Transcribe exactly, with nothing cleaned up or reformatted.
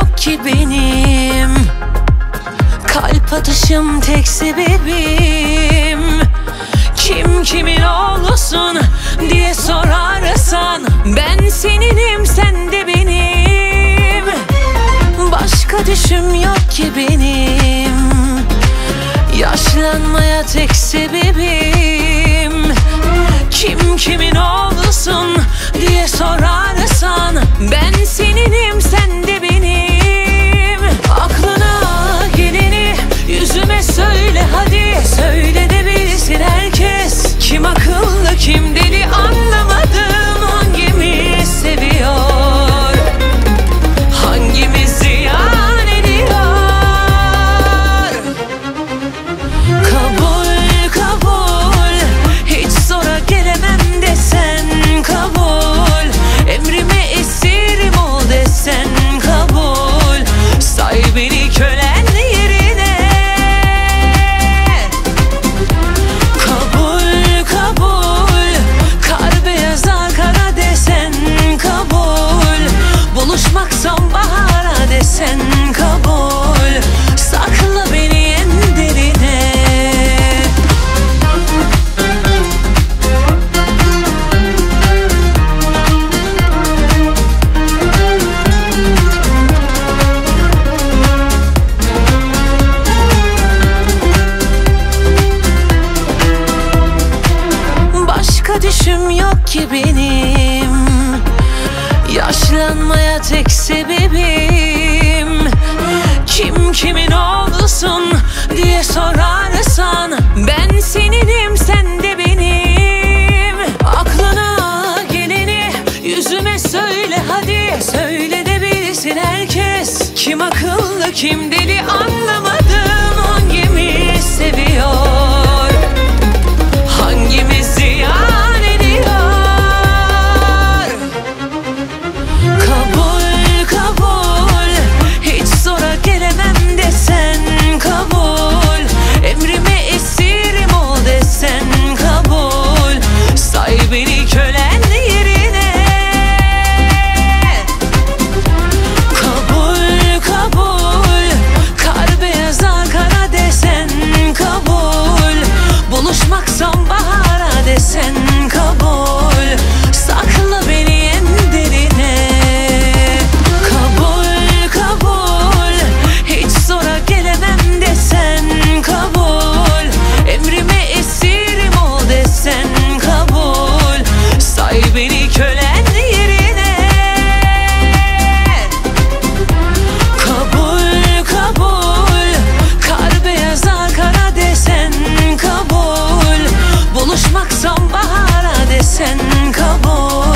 yok ki benim. Kalp atışım tek sebebim. Kim kimin olsun diye sorarsan, ben seninim, sen de benim. Başka düşüm yok ki benim. Yaşlanmaya tek sebebim. Kim kimin olsun diye sorarsan, ben seninim, sen de benim. Aklına geleni yüzüme söyle hadi. Söyle de bilsin herkes, kim akıllı kim deli anlamadım. Hangimiz seviyor, hangimiz ziyan ediyor. Kabul kabul, hiç zora gelemem desen kabul. Emrime esirim ol desen kabul. Say beni kölen yerine. Kabul kabul, kar beyazar kara desen kabul. Buluşmak sonbahara desen kabul. Sakla beni en derine. Başka düşüm yok ki benim. Yaşlanmaya tek sebebim. Kim kimin olsun diye sorarsan, ben seninim, sen de benim. Aklına geleni yüzüme söyle hadi. Söyle de bilsin herkes, kim akıllı kim deli anlamadım. Hangimiz seviyor, hangimiz ziyan ediyor. Kabul kabul, hiç zora gelemem desen kabul. Emrime esirim ol desen kabul. Say beni kölen yerine. Kabul kabul, kar beyazar kara desen kabul. Buluşmak sonbahara desen kabul. Sakla beni en derine. Kabul kabul, hiç zora gelemem desen kabul. Emrime esirim ol desen kabul. Say beni kölen yerine. Kabul kabul, kar beyazar kara desen kabul. Buluşmak sonbahara desen kabul.